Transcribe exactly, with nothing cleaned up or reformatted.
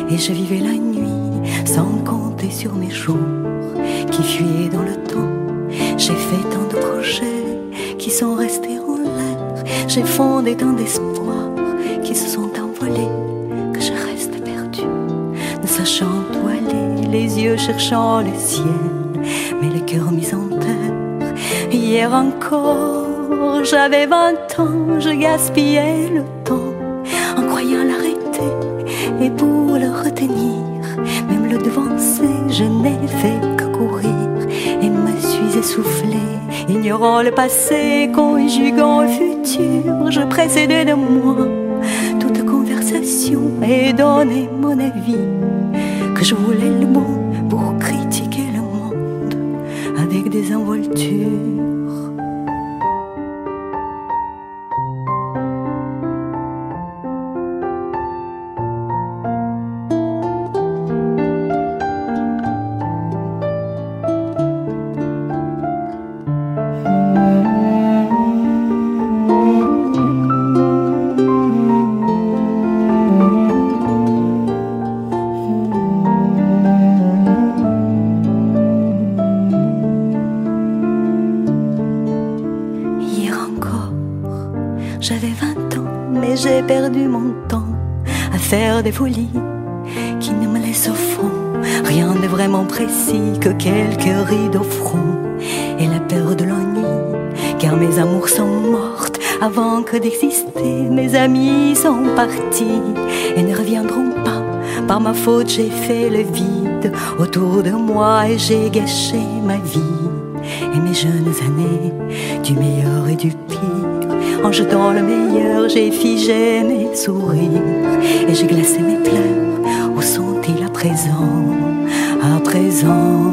Et je vivais la nuit sans compter sur mes jours qui fuyaient dans le temps. J'ai fait tant de projets qui sont restés en l'air. J'ai fondé tant d'espoirs qui se sont envolés, que je reste perdue, ne sachant où aller, les yeux cherchant le ciel, mais le cœur mis en terre. Hier encore, j'avais vingt ans, je gaspillais le temps en croyant l'arrêter, et pour le retenir, même le devancer, je n'ai fait que courir et me suis essoufflée, ignorant le passé, conjuguant le futur. Je précédais de moi toute conversation et donnais mon avis, que je voulais le bon pour critiquer le monde avec des involtures. J'avais vingt ans, mais j'ai perdu mon temps à faire des folies qui ne me laissent au fond rien de vraiment précis que quelques rides au front et la peur de l'ennui, car mes amours sont mortes avant que d'exister. Mes amis sont partis et ne reviendront pas. Par ma faute j'ai fait le vide autour de moi et j'ai gâché ma vie et mes jeunes années, du meilleur et du pire. En jetant le meilleur, j'ai figé mes sourires et j'ai glacé mes pleurs. Où sont-ils à présent, à présent?